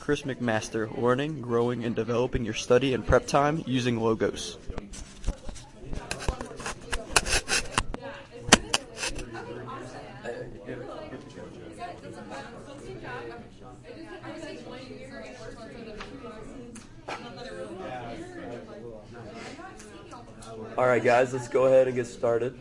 Chris McMaster, learning, growing, and developing your study and prep time using Logos. All right, guys, let's go ahead and get started.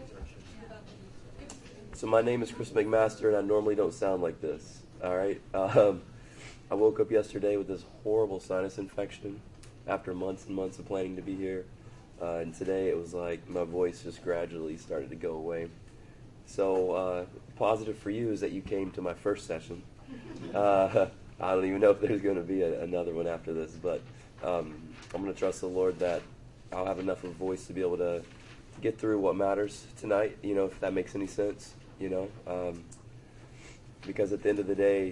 So my name is Chris McMaster, and I normally don't sound like this. All right. I woke up yesterday with this horrible sinus infection after months and months of planning to be here. And today it was like my voice just gradually started to go away. So positive for you is that you came to my first session. I don't even know if there's going to be another one after this, but I'm going to trust the Lord that I'll have enough of a voice to be able to get through what matters tonight, if that makes any sense, because at the end of the day,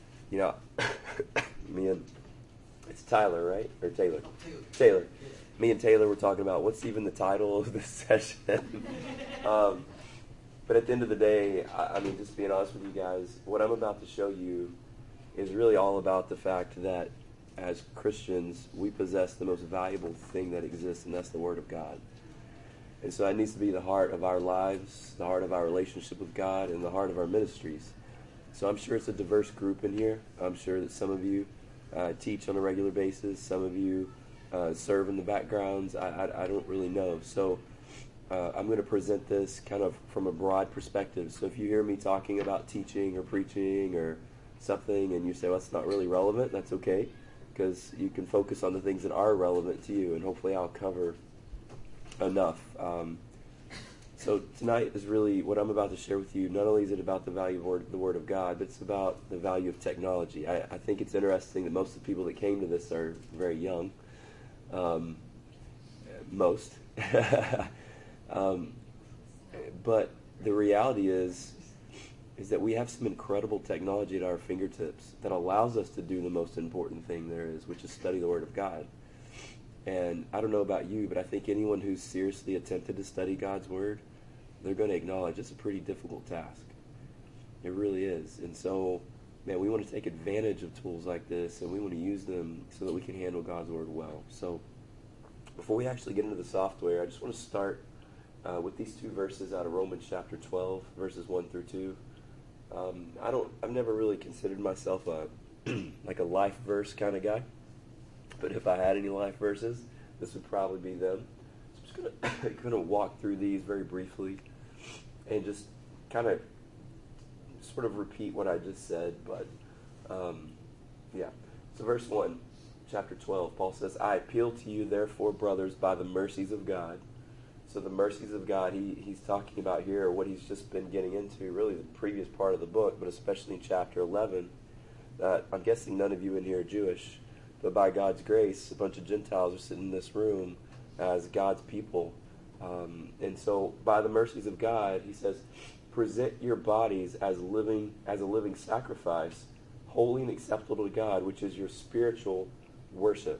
me and, it's Tyler, right? Or Taylor? Taylor. Me and Taylor were talking about what's even the title of this session. But at the end of the day, I mean, just being honest with you guys, what I'm about to show you is really all about the fact that as Christians, we possess the most valuable thing that exists, and that's the Word of God. And so that needs to be the heart of our lives, the heart of our relationship with God, and the heart of our ministries. So I'm sure it's a diverse group in here. I'm sure that some of you teach on a regular basis. Some of you serve in the backgrounds. I don't really know. So I'm going to present this kind of from a broad perspective. So if you hear me talking about teaching or preaching or something and you say, well, that's not really relevant, that's okay, because you can focus on the things that are relevant to you, and hopefully I'll cover enough. So tonight is really what I'm about to share with you. Not only is it about the value of the Word of God, but it's about the value of technology. I think it's interesting that most of the people that came to this are very young. Most. But the reality is that we have some incredible technology at our fingertips that allows us to do the most important thing there is, which is study the Word of God. And I don't know about you, but I think anyone who's seriously attempted to study God's Word, they're going to acknowledge it's a pretty difficult task. It really is. And so, man, we want to take advantage of tools like this, and we want to use them so that we can handle God's Word well. So before we actually get into the software, I just want to start with these two verses out of Romans chapter 12, verses 1 through 2. I've never really considered myself like a life verse kind of guy. But if I had any life verses, this would probably be them. So I'm just going to walk through these very briefly and just kind of sort of repeat what I just said. But, yeah. So verse 1, chapter 12, Paul says, I appeal to you, therefore, brothers, by the mercies of God. So the mercies of God he's talking about here are what he's just been getting into, really the previous part of the book, but especially in chapter 11. That I'm guessing none of you in here are Jewish. But by God's grace, a bunch of Gentiles are sitting in this room as God's people. And so by the mercies of God, he says, present your bodies as a living sacrifice, holy and acceptable to God, which is your spiritual worship.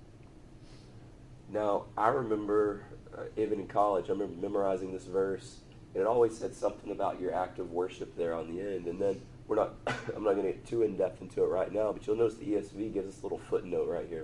Now, I remember, even in college, I remember memorizing this verse, and it always said something about your act of worship there on the end. And then I'm not going to get too in-depth into it right now, but you'll notice the ESV gives us a little footnote right here.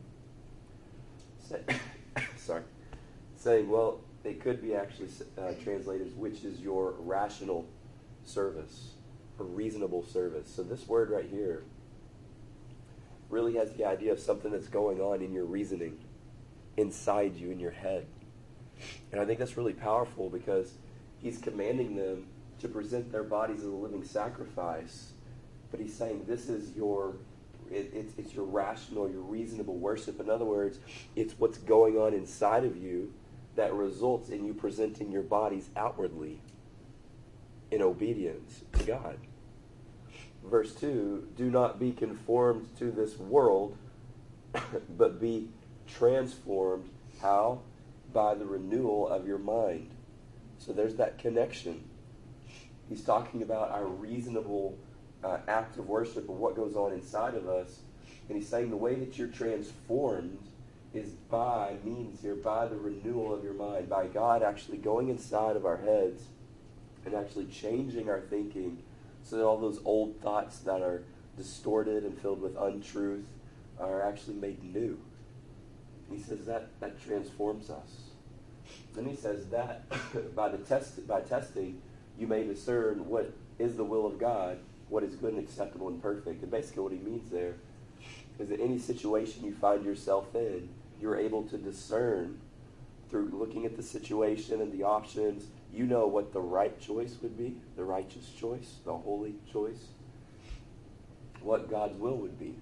Saying, well, it could be actually translated, which is your rational service, or reasonable service. So this word right here really has the idea of something that's going on in your reasoning, inside you, in your head. And I think that's really powerful because he's commanding them to present their bodies as a living sacrifice, but he's saying this is it's your rational, your reasonable worship. In other words, it's what's going on inside of you that results in you presenting your bodies outwardly in obedience to God. Verse 2, do not be conformed to this world, but be transformed. How? By the renewal of your mind. So there's that connection. He's talking about our reasonable act of worship of what goes on inside of us. And he's saying the way that you're transformed is by the renewal of your mind, by God actually going inside of our heads and actually changing our thinking so that all those old thoughts that are distorted and filled with untruth are actually made new. He says that transforms us. Then he says that by testing, you may discern what is the will of God, what is good and acceptable and perfect. And basically what he means there is that any situation you find yourself in, you're able to discern through looking at the situation and the options. You know what the right choice would be, the righteous choice, the holy choice, what God's will would be,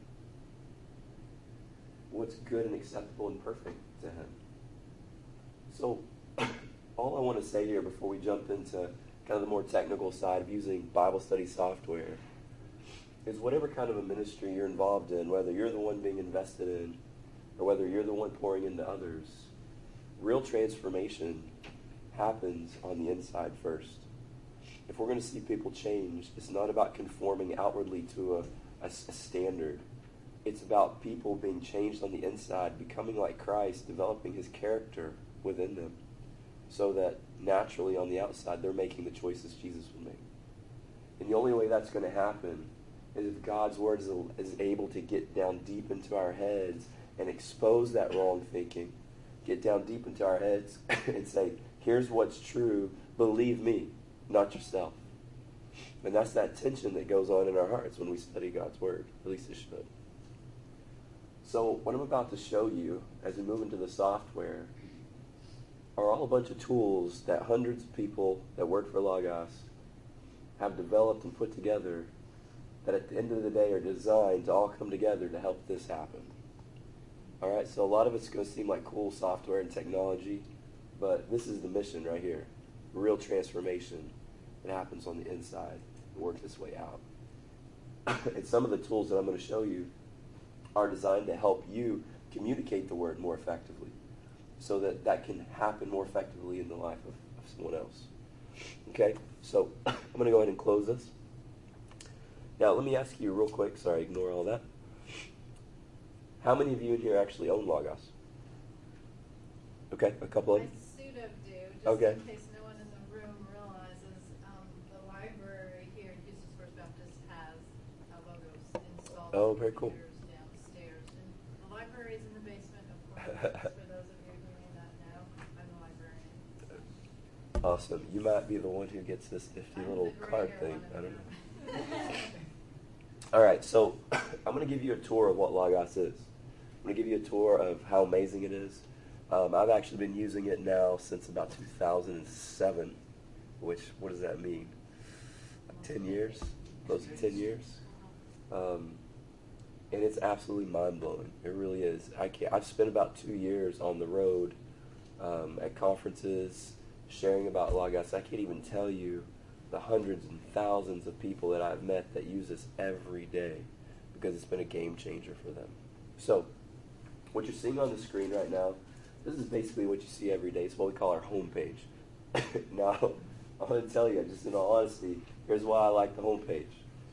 what's good and acceptable and perfect to him. So all I want to say here before we jump into kind of the more technical side of using Bible study software is whatever kind of a ministry you're involved in, whether you're the one being invested in or whether you're the one pouring into others, real transformation happens on the inside first. If we're going to see people change, it's not about conforming outwardly to a standard. It's about people being changed on the inside, becoming like Christ, developing his character within them, so that naturally on the outside they're making the choices Jesus would make. And the only way that's going to happen is if God's word is able to get down deep into our heads and expose that wrong thinking, get down deep into our heads and say, here's what's true, believe me, not yourself. And that's that tension that goes on in our hearts when we study God's word, at least it should. So what I'm about to show you as we move into the software are all a bunch of tools that hundreds of people that work for Logos have developed and put together that at the end of the day are designed to all come together to help this happen. All right, so a lot of it's going to seem like cool software and technology, but this is the mission right here. Real transformation that happens on the inside and works its way out. And some of the tools that I'm going to show you are designed to help you communicate the word more effectively so that that can happen more effectively in the life of someone else. Okay, so I'm going to go ahead and close this. Now, let me ask you real quick. Sorry, ignore all that. How many of you in here actually own Logos? Okay, a couple of you? I sort of do, just Okay. in case no one in the room realizes the library here at Houston First Baptist has Logos installed Oh, on very cool. computers downstairs. And the library is in the basement, of course. For those of you who may not know, I'm the librarian. Awesome. You might be the one who gets this nifty I'm little the gray card hair thing. one I in don't the know. room. All right, so I'm going to give you a tour of what Logos is. I'm going to give you a tour of how amazing it is. I've actually been using it now since about 2007, which, what does that mean? Like 10 years? Close to 10 years? And it's absolutely mind-blowing. It really is. I've spent about 2 years on the road at conferences, sharing about Logos. I can't even tell you the hundreds and thousands of people that I've met that use this every day because it's been a game changer for them. So, what you're seeing on the screen right now, this is basically what you see every day. It's what we call our homepage. Now, I'm going to tell you, just in all honesty, here's why I like the homepage.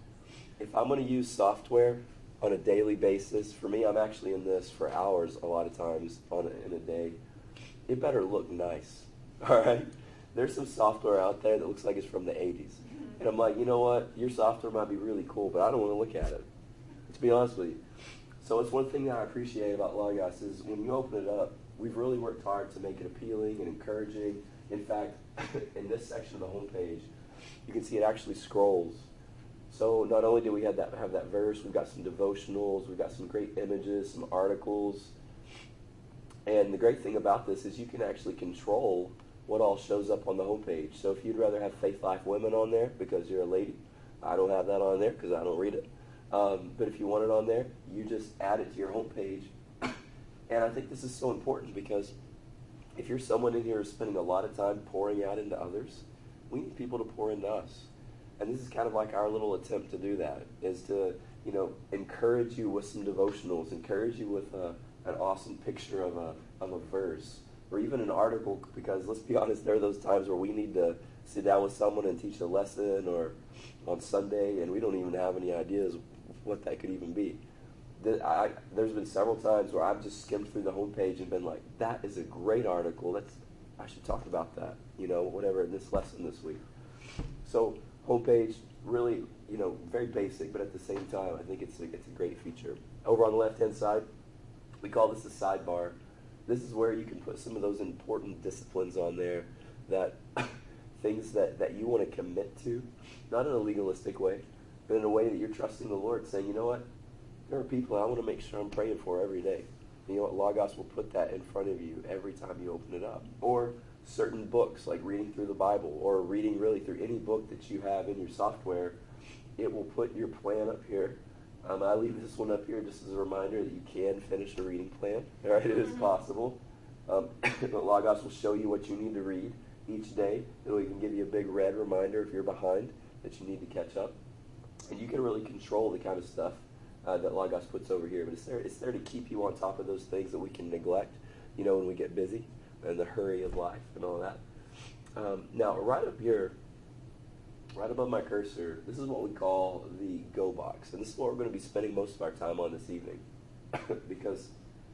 If I'm going to use software on a daily basis, for me, I'm actually in this for hours a lot of times in a day. It better look nice, all right? There's some software out there that looks like it's from the 80s. And I'm like, you know what? Your software might be really cool, but I don't want to look at it, to be honest with you. So it's one thing that I appreciate about Logos is when you open it up, we've really worked hard to make it appealing and encouraging. In fact, in this section of the homepage, you can see it actually scrolls. So not only do we have that verse, we've got some devotionals, we've got some great images, some articles. And the great thing about this is you can actually control what all shows up on the homepage. So if you'd rather have Faith Life Women on there because you're a lady, I don't have that on there because I don't read it. But if you want it on there, you just add it to your homepage. And I think this is so important because if you're someone in here who's spending a lot of time pouring out into others, we need people to pour into us. And this is kind of like our little attempt to do that, is to, encourage you with some devotionals, encourage you with an awesome picture of a verse, or even an article, because let's be honest, there are those times where we need to sit down with someone and teach a lesson or on Sunday, and we don't even have any ideas what that could even be. There's been several times where I've just skimmed through the homepage and been like, that is a great article. I should talk about that, whatever, in this lesson this week. So, homepage, really, very basic, but at the same time, I think it's a great feature. Over on the left-hand side, we call this a sidebar. This is where you can put some of those important disciplines on there, that things that you want to commit to, not in a legalistic way, but in a way that you're trusting the Lord, saying, you know what, there are people I want to make sure I'm praying for every day. You know what, Logos will put that in front of you every time you open it up. Or certain books, like reading through the Bible, or reading really through any book that you have in your software, it will put your plan up here. I leave this one up here just as a reminder that you can finish a reading plan. All right, it is possible. But Logos will show you what you need to read each day. It'll even give you a big red reminder if you're behind that you need to catch up. And you can really control the kind of stuff that Logos puts over here. But it's there to keep you on top of those things that we can neglect, when we get busy and the hurry of life and all that. Now, right up here, right above my cursor, this is what we call the Go box. And this is what we're going to be spending most of our time on this evening. Because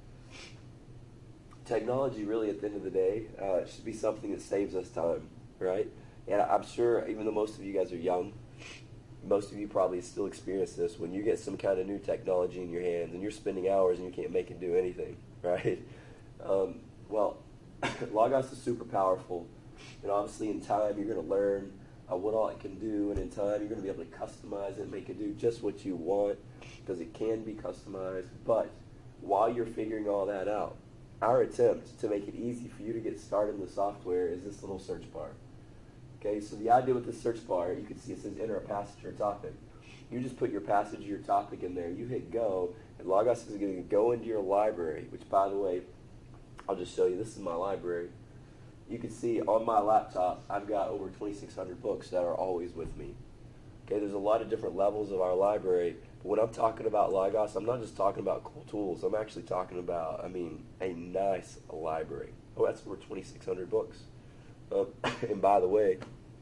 technology really, at the end of the day, should be something that saves us time, right? And I'm sure, even though most of you guys are young, most of you probably still experience this when you get some kind of new technology in your hands and you're spending hours and you can't make it do anything, right? Well, Logos is super powerful. And obviously in time you're going to learn what all it can do, and in time you're going to be able to customize it and make it do just what you want, because it can be customized. But while you're figuring all that out, our attempt to make it easy for you to get started in the software is this little search bar. Okay, so the idea with this search bar, you can see it says enter a passage or topic. You just put your passage or your topic in there, you hit go, and Logos is going to go into your library, which, by the way, I'll just show you. This is my library. You can see on my laptop, I've got over 2,600 books that are always with me. Okay, there's a lot of different levels of our library, but when I'm talking about Logos, I'm not just talking about cool tools. I'm actually talking about, a nice library. Oh, that's over 2,600 books. And by the way,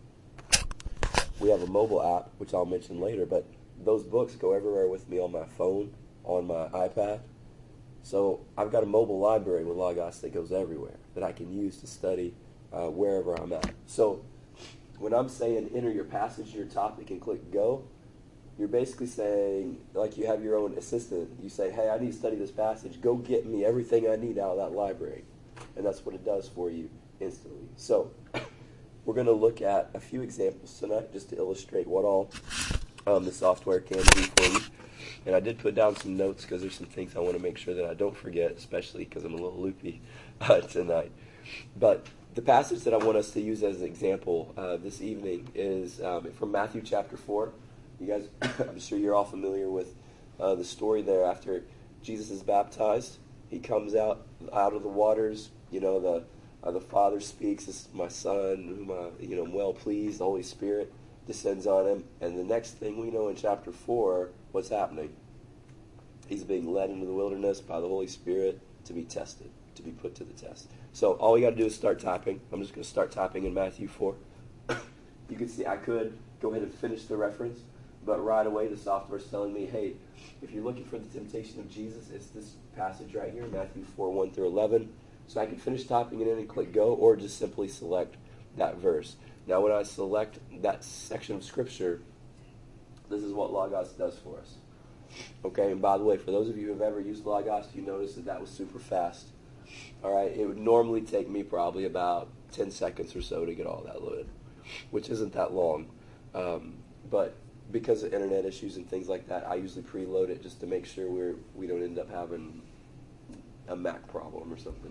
we have a mobile app, which I'll mention later, but those books go everywhere with me on my phone, on my iPad. So I've got a mobile library with Logos that goes everywhere that I can use to study wherever I'm at. So when I'm saying enter your passage, your topic, and click go, you're basically saying, like you have your own assistant, you say, hey, I need to study this passage. Go get me everything I need out of that library. And that's what it does for you instantly. So we're going to look at a few examples tonight just to illustrate what all the software can do for you. And I did put down some notes because there's some things I want to make sure that I don't forget, especially because I'm a little loopy tonight. But the passage that I want us to use as an example this evening is from Matthew chapter 4. You guys, I'm sure you're all familiar with the story there. After Jesus is baptized, he comes out of the waters. The Father speaks, "This is my Son, whom I'm well pleased." The Holy Spirit descends on him, and the next thing we know in chapter 4, what's happening? He's being led into the wilderness by the Holy Spirit to be tested, to be put to the test. So all we got to do is start typing. I'm just going to start typing in Matthew 4. You can see I could go ahead and finish the reference, but right away the software is telling me, hey, if you're looking for the temptation of Jesus, it's this passage right here, Matthew 4, 1 through 11. So I can finish typing it in and click go, or just simply select that verse. Now when I select that section of Scripture, this is what Logos does for us. Okay, and by the way, for those of you who have ever used Logos, you notice that was super fast. All right, it would normally take me probably about 10 seconds or so to get all that loaded, which isn't that long. But because of internet issues and things like that, I usually preload it just to make sure we don't end up having a Mac problem or something.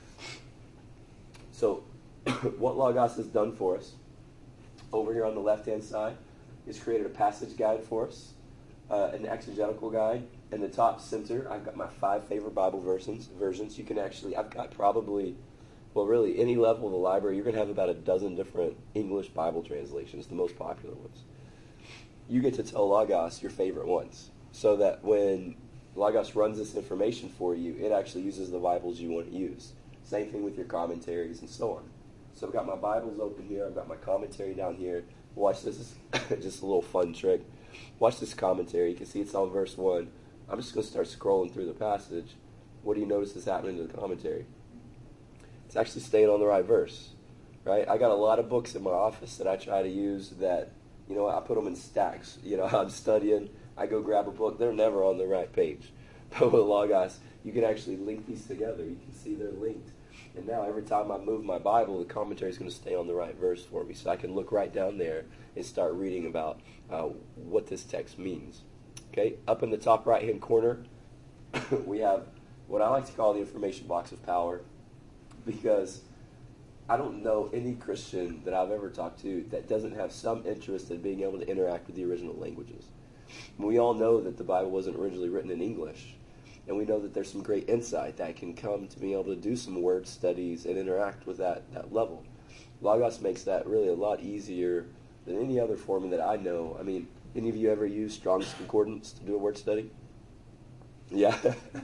So what Logos has done for us over here on the left-hand side is created a passage guide for us, an exegetical guide. In the top center, I've got my 5 favorite Bible versions. You can actually, I've got probably, really any level of the library, you're going to have about a dozen different English Bible translations, the most popular ones. You get to tell Logos your favorite ones, so that when Logos runs this information for you, it actually uses the Bibles you want to use. Same thing with your commentaries and so on. So I've got my Bibles open here. I've got my commentary down here. Watch this. It's just a little fun trick. Watch this commentary. You can see it's on verse 1. I'm just going to start scrolling through the passage. What do you notice is happening to the commentary? It's actually staying on the right verse, right? I got a lot of books in my office that I try to use that You know, I put them in stacks. You know, I'm studying, I go grab a book, they're never on the right page. But with Logos, you can actually link these together. You can see they're linked. And now every time I move my Bible, the commentary is going to stay on the right verse for me. So I can look right down there and start reading about what this text means. Okay, up in the top right-hand corner, we have what I like to call the information box of power, because I don't know any Christian that I've ever talked to that doesn't have some interest in being able to interact with the original languages. We all know that the Bible wasn't originally written in English, and we know that there's some great insight that can come to being able to do some word studies and interact with that level. Logos makes that really a lot easier than any other form that I know. I mean, any of you ever use Strong's Concordance to do a word study? Yeah.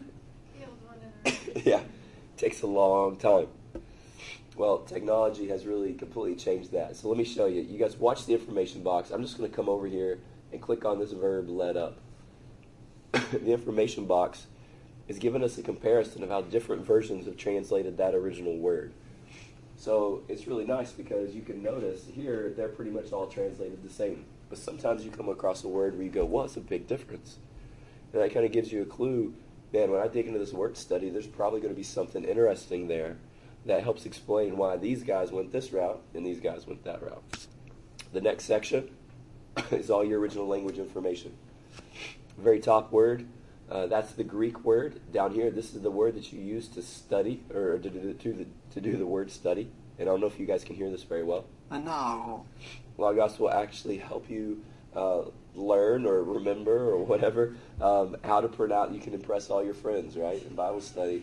Yeah. Takes a long time. Well, technology has really completely changed that. So let me show you. You guys watch the information box. I'm just going to come over here and click on this verb, let up. The information box is giving us a comparison of how different versions have translated that original word. So it's really nice because you can notice here they're pretty much all translated the same. But sometimes you come across a word where you go, well, it's a big difference. And that kind of gives you a clue. Man, when I dig into this word study, there's probably going to be something interesting there that helps explain why these guys went this route and these guys went that route. The next section is all your original language information. Very top word, that's the Greek word. Down here, this is the word that you use to study, or to do the word study. And I don't know if you guys can hear this very well. No. Logos will actually help you learn or remember or whatever how to pronounce. You can impress all your friends, right, in Bible study.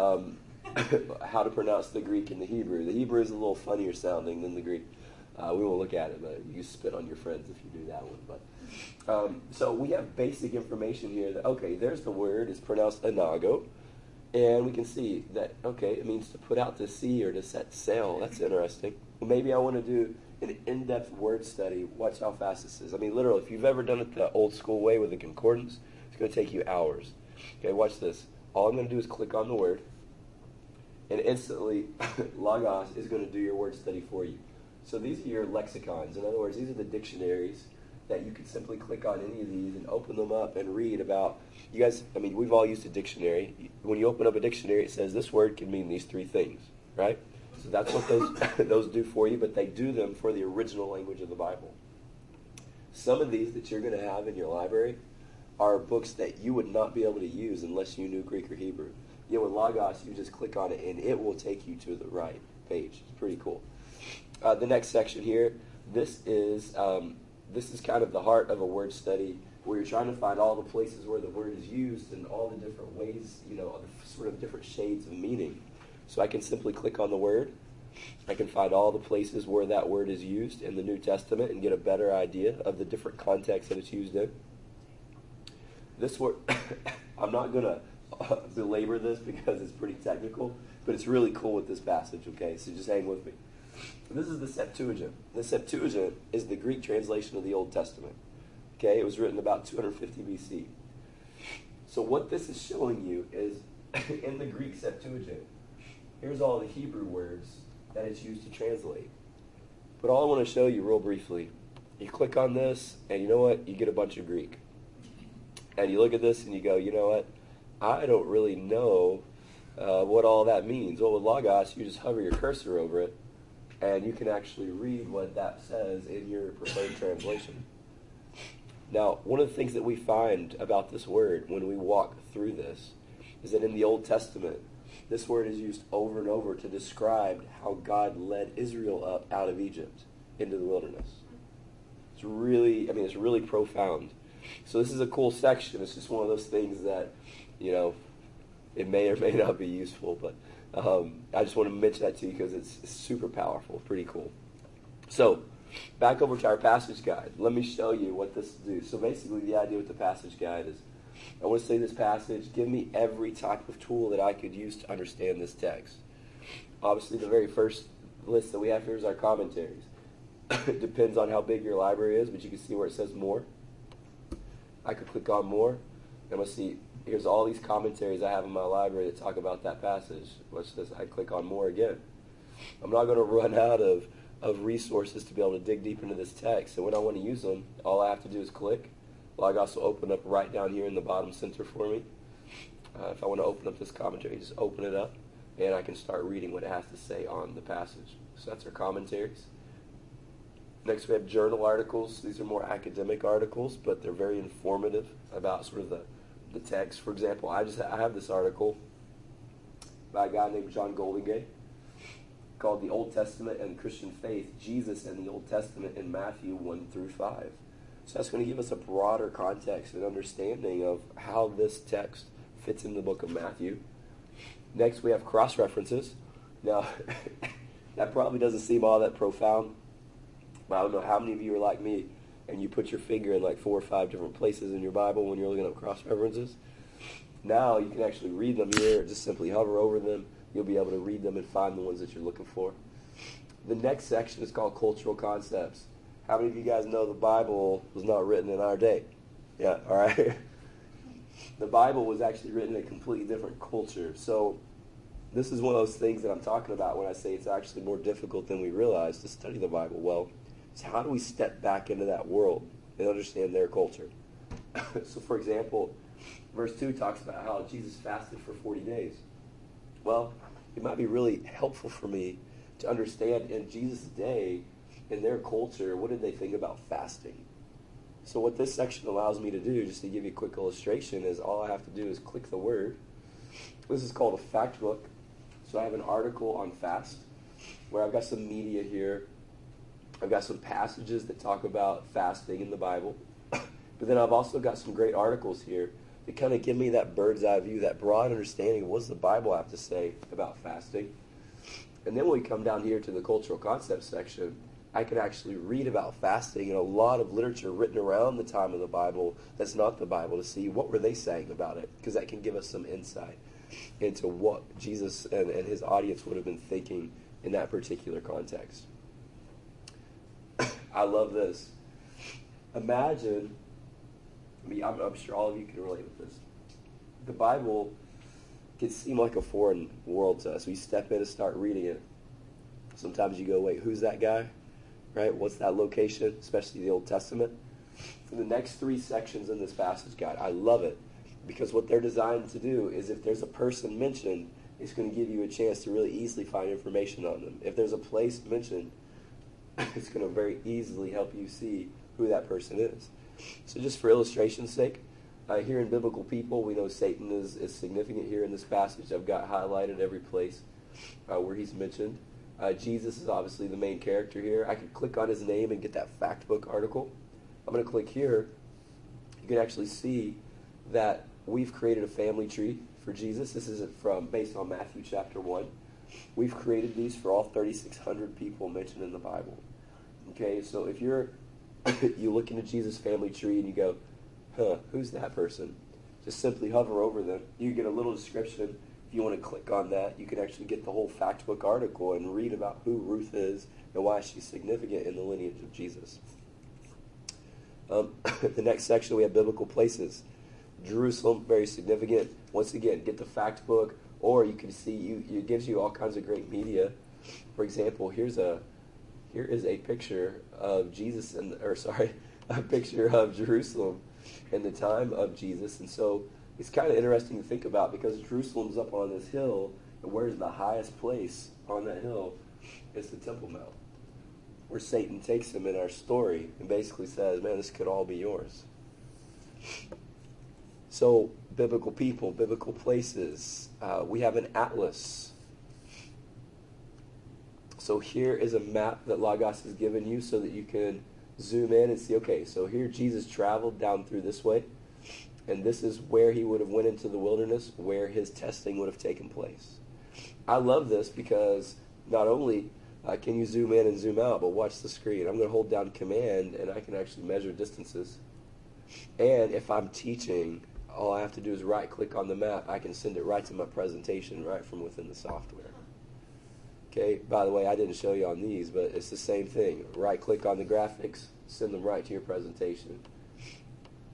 How to pronounce the Greek and the Hebrew. The Hebrew is a little funnier sounding than the Greek. We won't look at it, but you spit on your friends if you do that one. But so we have basic information here that, okay, there's the word. It's pronounced anago. And we can see that, okay, it means to put out to sea or to set sail. That's interesting. Well, maybe I want to do an in-depth word study. Watch how fast this is. I mean, literally, if you've ever done it the old school way with a concordance, it's going to take you hours. Okay, watch this. All I'm going to do is click on the word, and instantly, Logos is going to do your word study for you. So these are your lexicons. In other words, these are the dictionaries that you can simply click on any of these and open them up and read about. You guys, I mean, we've all used a dictionary. When you open up a dictionary, it says this word can mean these three things, right? So that's what those those do for you, but they do them for the original language of the Bible. Some of these that you're going to have in your library are books that you would not be able to use unless you knew Greek or Hebrew. You know, with Logos, you just click on it, and it will take you to the right page. It's pretty cool. The next section here, this is kind of the heart of a word study, where you're trying to find all the places where the word is used and all the different ways, you know, the sort of different shades of meaning. So I can simply click on the word. I can find all the places where that word is used in the New Testament and get a better idea of the different contexts that it's used in. This word, I'm not going to belabor this because it's pretty technical, but it's really cool with this passage, okay? So just hang with me. This is the Septuagint. The Septuagint is the Greek translation of the Old Testament. Okay, it was written about 250 BC. So what this is showing you is, in the Greek Septuagint, here's all the Hebrew words that it's used to translate. But all I want to show you real briefly, you click on this, and you know what? You get a bunch of Greek. And you look at this, and you go, you know what? I don't really know what all that means. Well, with Logos, you just hover your cursor over it, and you can actually read what that says in your preferred translation. Now, one of the things that we find about this word when we walk through this is that in the Old Testament, this word is used over and over to describe how God led Israel up out of Egypt into the wilderness. It's really profound. So this is a cool section. It's just one of those things that, you know, it may or may not be useful, but I just want to mention that to you because it's super powerful, pretty cool. So, back over to our passage guide. Let me show you what this do. So basically the idea with the passage guide is, I want to say this passage, give me every type of tool that I could use to understand this text. Obviously the very first list that we have here is our commentaries. It depends on how big your library is, but you can see where it says more. I could click on more, and let's see, here's all these commentaries I have in my library that talk about that passage. Watch this, I click on more again. I'm not going to run out of of resources to be able to dig deep into this text. And when I want to use them, all I have to do is click. Logos will open up right down here in the bottom center for me. If I want to open up this commentary, just open it up, and I can start reading what it has to say on the passage. So that's our commentaries. Next, we have journal articles. These are more academic articles, but they're very informative about sort of the text. For example, I have this article by a guy named John Goldingay called The Old Testament and Christian Faith, Jesus and the Old Testament in Matthew 1 through 5. So that's going to give us a broader context and understanding of how this text fits in the book of Matthew. Next, we have cross-references. Now, that probably doesn't seem all that profound, but I don't know how many of you are like me and you put your finger in like 4 or 5 different places in your Bible when you're looking up cross-references. Now you can actually read them here. Just simply hover over them. You'll be able to read them and find the ones that you're looking for. The next section is called cultural concepts. How many of you guys know the Bible was not written in our day? Yeah, all right. The Bible was actually written in a completely different culture. So this is one of those things that I'm talking about when I say it's actually more difficult than we realize to study the Bible well. So how do we step back into that world and understand their culture? So for example, verse 2 talks about how Jesus fasted for 40 days. Well, it might be really helpful for me to understand in Jesus' day, in their culture, what did they think about fasting? So what this section allows me to do, just to give you a quick illustration, is all I have to do is click the word. This is called a fact book. So I have an article on fast where I've got some media here. I've got some passages that talk about fasting in the Bible. But then I've also got some great articles here that kind of give me that bird's eye view, that broad understanding of what does the Bible have to say about fasting. And then when we come down here to the cultural concepts section, I can actually read about fasting and a lot of literature written around the time of the Bible that's not the Bible to see what were they saying about it, because that can give us some insight into what Jesus and his audience would have been thinking in that particular context. I love this. Imagine, I'm sure all of you can relate with this. The Bible can seem like a foreign world to us. We step in and start reading it. Sometimes you go, wait, who's that guy? Right? What's that location? Especially the Old Testament. For the next 3 sections in this passage guide, I love it because what they're designed to do is if there's a person mentioned, it's going to give you a chance to really easily find information on them. If there's a place mentioned, it's going to very easily help you see who that person is. So just for illustration's sake, here in Biblical People, we know Satan is significant here in this passage. I've got highlighted every place where he's mentioned. Jesus is obviously the main character here. I can click on his name and get that fact book article. I'm going to click here. You can actually see that we've created a family tree for Jesus. This is based on Matthew chapter 1. We've created these for all 3,600 people mentioned in the Bible. Okay, so if you look into Jesus' family tree and you go, who's that person? Just simply hover over them. You get a little description. If you want to click on that, you can actually get the whole fact book article and read about who Ruth is and why she's significant in the lineage of Jesus. The next section, we have biblical places. Jerusalem, very significant. Once again, get the fact book, or you can see it gives you all kinds of great media. For example, here is a picture of Jesus, a picture of Jerusalem in the time of Jesus. And so it's kind of interesting to think about because Jerusalem's up on this hill, and where's the highest place on that hill? It's the Temple Mount, where Satan takes him in our story and basically says, man, this could all be yours. So, biblical people, biblical places. We have an atlas. So here is a map that Logos has given you so that you can zoom in and see, okay, so here Jesus traveled down through this way, and this is where he would have went into the wilderness, where his testing would have taken place. I love this because not only can you zoom in and zoom out, but watch the screen. I'm going to hold down Command, and I can actually measure distances. And if I'm teaching, all I have to do is right-click on the map. I can send it right to my presentation right from within the software. Okay, by the way, I didn't show you on these, but it's the same thing. Right-click on the graphics, send them right to your presentation.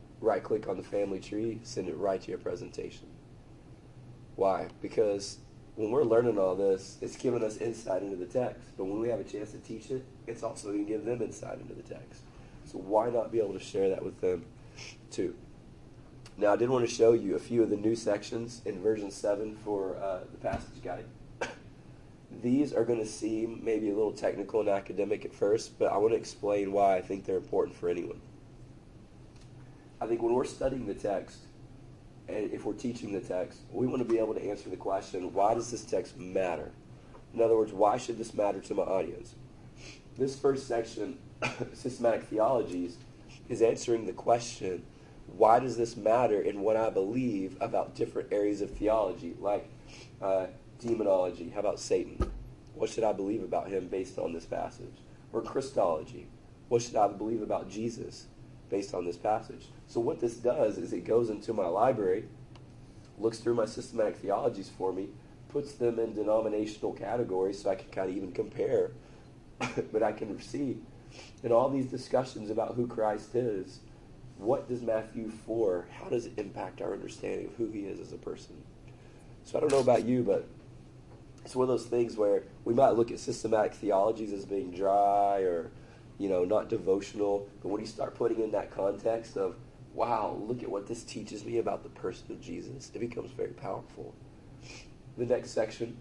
Right-click on the family tree, send it right to your presentation. Why? Because when we're learning all this, it's giving us insight into the text. But when we have a chance to teach it, it's also going to give them insight into the text. So why not be able to share that with them too? Now, I did want to show you a few of the new sections in version 7 for the passage guide. These are going to seem maybe a little technical and academic at first, but I want to explain why I think they're important for anyone. I think when we're studying the text, and if we're teaching the text, we want to be able to answer the question, why does this text matter? In other words, why should this matter to my audience? This first section, Systematic Theologies, is answering the question, why does this matter in what I believe about different areas of theology, like demonology? How about Satan? What should I believe about him based on this passage? Or Christology? What should I believe about Jesus based on this passage? So what this does is it goes into my library, looks through my systematic theologies for me, puts them in denominational categories so I can kind of even compare, but I can see in all these discussions about who Christ is, what does Matthew 4, how does it impact our understanding of who he is as a person? So I don't know about you, but it's one of those things where we might look at systematic theologies as being dry or, not devotional. But when you start putting in that context of, wow, look at what this teaches me about the person of Jesus, it becomes very powerful. The next section,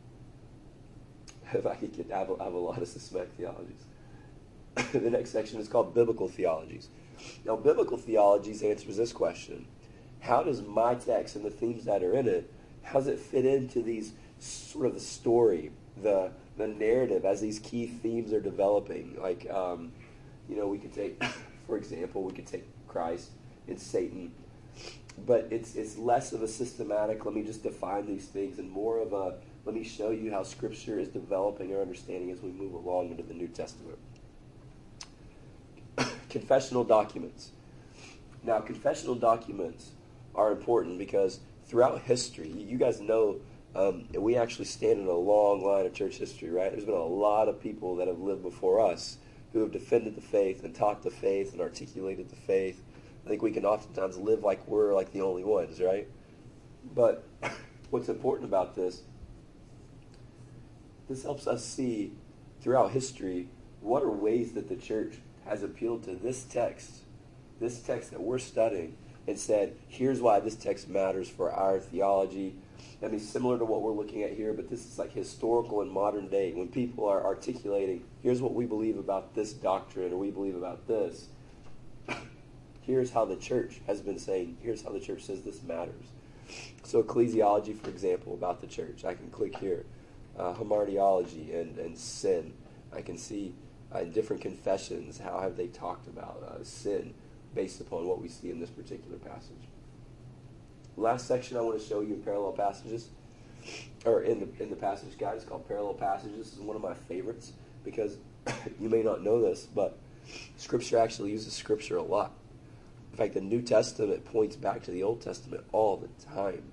if I could I have a lot of systematic theologies. The next section is called Biblical Theologies. Now, Biblical Theologies answers this question. How does my text and the themes that are in it, how does it fit into these sort of the story, the narrative as these key themes are developing? Like, we could take, for example, we could take Christ and Satan, but it's less of a systematic, let me just define these things, and more of a, let me show you how Scripture is developing our understanding as we move along into the New Testament. Confessional documents. Now, confessional documents are important because throughout history, you guys know, we actually stand in a long line of church history, right? There's been a lot of people that have lived before us who have defended the faith and taught the faith and articulated the faith. I think we can oftentimes live like we're like the only ones, right? But what's important about this helps us see throughout history what are ways that the church has appealed to this text that we're studying, and said, here's why this text matters for our theology. I mean, similar to what we're looking at here, but this is like historical and modern day. When people are articulating, here's what we believe about this doctrine, or we believe about this. Here's how the church has been saying, here's how the church says this matters. So ecclesiology, for example, about the church. I can click here. Hamartiology and sin. I can see in different confessions, how have they talked about sin based upon what we see in this particular passage. Last section I want to show you in parallel passages, or in the passage guide, is called Parallel Passages. This is one of my favorites because you may not know this, but Scripture actually uses Scripture a lot. In fact, the New Testament points back to the Old Testament all the time.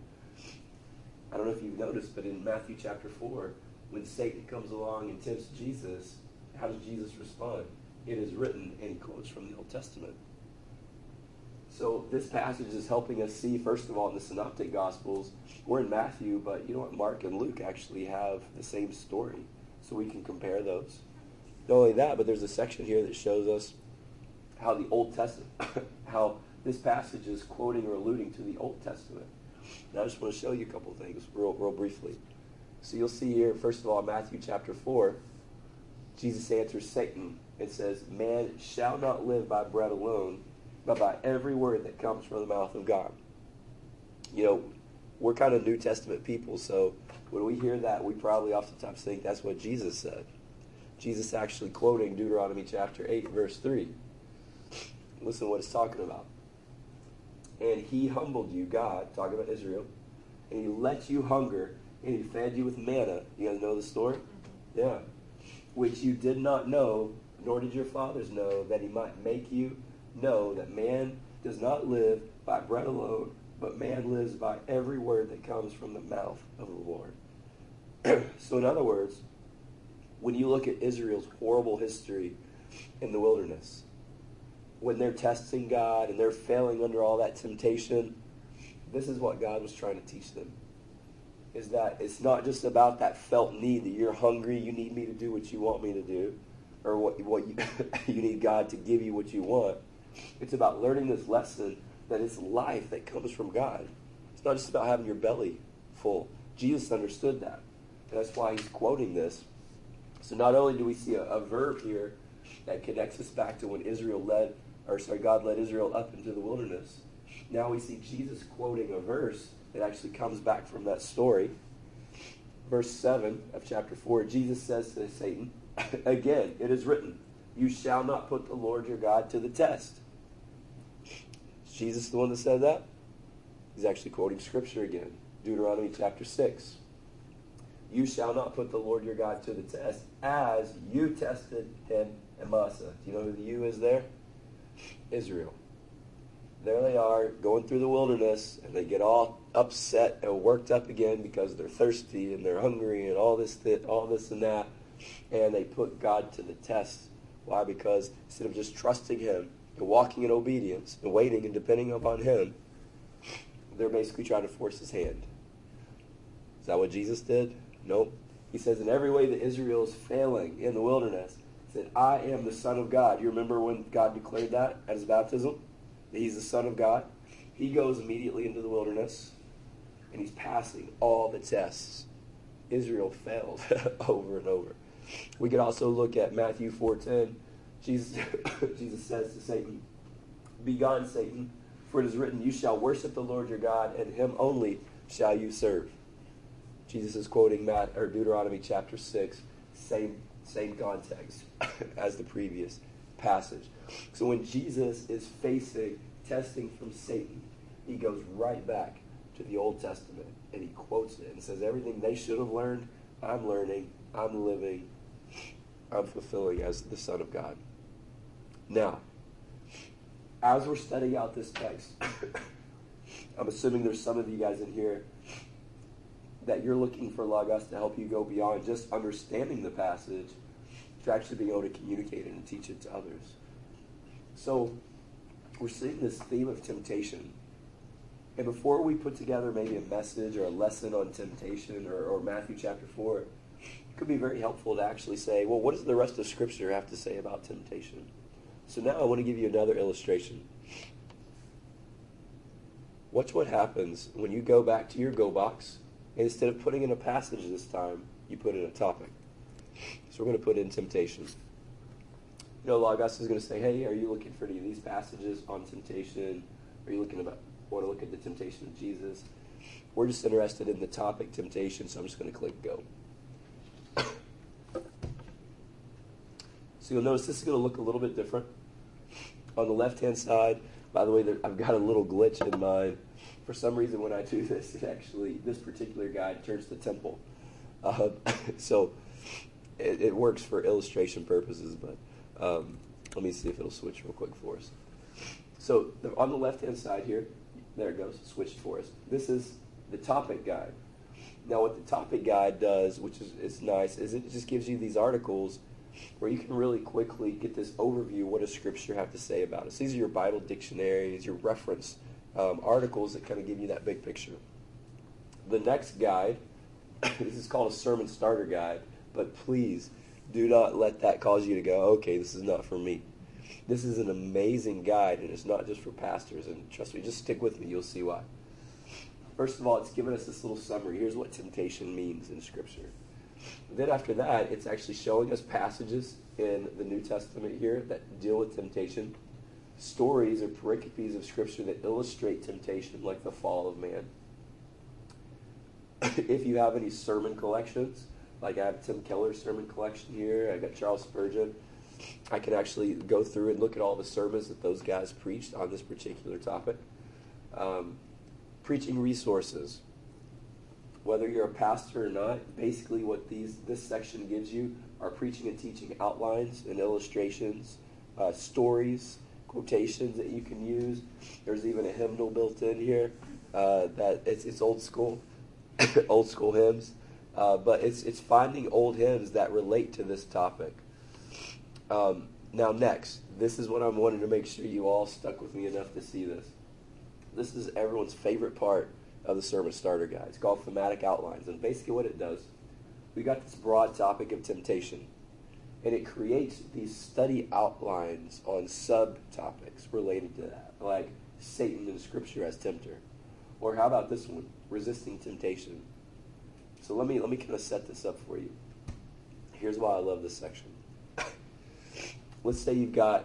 I don't know if you've noticed, but in Matthew chapter 4, when Satan comes along and tempts Jesus, how does Jesus respond? It is written, and he quotes from the Old Testament. So this passage is helping us see, first of all, in the Synoptic Gospels, we're in Matthew, but you know what? Mark and Luke actually have the same story. So we can compare those. Not only that, but there's a section here that shows us how the Old Testament, how this passage is quoting or alluding to the Old Testament. And I just want to show you a couple things real briefly. So you'll see here, first of all, Matthew chapter 4, Jesus answers Satan and says, man shall not live by bread alone, but by every word that comes from the mouth of God. You know, we're kind of New Testament people, so when we hear that, we probably oftentimes think that's what Jesus said. Jesus actually quoting Deuteronomy chapter 8, verse 3. Listen to what it's talking about. And he humbled you, God, talking about Israel, and he let you hunger, and he fed you with manna. You guys know the story? Yeah. Which you did not know, nor did your fathers know, that he might make you know that man does not live by bread alone, but man lives by every word that comes from the mouth of the Lord. So in other words, when you look at Israel's horrible history in the wilderness, when they're testing God and they're failing under all that temptation, this is what God was trying to teach them. is that it's not just about that felt need that you're hungry, you need me to do what you want me to do, or what you, you need God to give you what you want. It's about learning this lesson that it's life that comes from God. It's not just about having your belly full. Jesus understood that. And that's why he's quoting this. So not only do we see a verb here that connects us back to when God led Israel up into the wilderness. Now we see Jesus quoting a verse that actually comes back from that story. Verse 7 of chapter 4, Jesus says to Satan, again, it is written, you shall not put the Lord your God to the test. Is Jesus the one that said that? He's actually quoting scripture again. Deuteronomy chapter 6. You shall not put the Lord your God to the test as you tested him in Massah. Do you know who the you is there? Israel. There they are going through the wilderness, and they get all upset and worked up again because they're thirsty and they're hungry and all this and that. And they put God to the test. Why? Because instead of just trusting him and walking in obedience and waiting and depending upon him, they're basically trying to force his hand. Is that what Jesus did? Nope. He says in every way that Israel is failing in the wilderness, he said, I am the Son of God. You remember when God declared that at his baptism? That he's the Son of God? He goes immediately into the wilderness, and he's passing all the tests. Israel failed over and over. We could also look at Matthew 4:10. Jesus says to Satan, begone, Satan, for it is written, you shall worship the Lord your God, and him only shall you serve. Jesus is quoting Deuteronomy chapter 6, same context as the previous passage. So when Jesus is facing testing from Satan, he goes right back to the Old Testament and he quotes it and says everything they should have learned, I'm learning, I'm living, I'm fulfilling as the Son of God. Now, as we're studying out this text, I'm assuming there's some of you guys in here that you're looking for Logos to help you go beyond just understanding the passage to actually being able to communicate it and teach it to others. So we're seeing this theme of temptation. And before we put together maybe a message or a lesson on temptation or Matthew chapter 4, it could be very helpful to actually say, well, what does the rest of Scripture have to say about temptation? So now I want to give you another illustration. Watch what happens when you go back to your Go box, and instead of putting in a passage this time, you put in a topic. So we're going to put in temptation. You know, Logos is going to say, hey, are you looking for any of these passages on temptation? Are you want to look at the temptation of Jesus? We're just interested in the topic temptation, so I'm just going to click go. So you'll notice this is going to look a little bit different. On the left-hand side, by the way, I've got a little glitch in mine. For some reason, when I do this, this particular guide turns to temple. So it works for illustration purposes, but let me see if it'll switch real quick for us. So on the left-hand side here, there it goes, switched for us. This is the topic guide. Now what the topic guide does, which is nice, is it just gives you these articles where you can really quickly get this overview of what does Scripture have to say about it. So these are your Bible dictionaries, your reference articles that kind of give you that big picture. The next guide, this is called a sermon starter guide, but please do not let that cause you to go, okay, this is not for me. This is an amazing guide, and it's not just for pastors, and trust me, just stick with me, you'll see why. First of all, it's given us this little summary. Here's what temptation means in Scripture. Then after that, it's actually showing us passages in the New Testament here that deal with temptation, stories or pericopes of Scripture that illustrate temptation, like the fall of man. If you have any sermon collections, like I have Tim Keller's sermon collection here, I got Charles Spurgeon, I can actually go through and look at all the sermons that those guys preached on this particular topic. Preaching resources. Whether you're a pastor or not, basically what this section gives you are preaching and teaching outlines and illustrations, stories, quotations that you can use. There's even a hymnal built in here that it's old school, old school hymns, but it's finding old hymns that relate to this topic. Now next, this is what I'm wanting to make sure you all stuck with me enough to see this. This is everyone's favorite part of the Sermon Starter Guide. It's called Thematic Outlines. And basically what it does, we got this broad topic of temptation. And it creates these study outlines on subtopics related to that, like Satan in Scripture as tempter. Or how about this one, resisting temptation. So let me kind of set this up for you. Here's why I love this section. Let's say you've got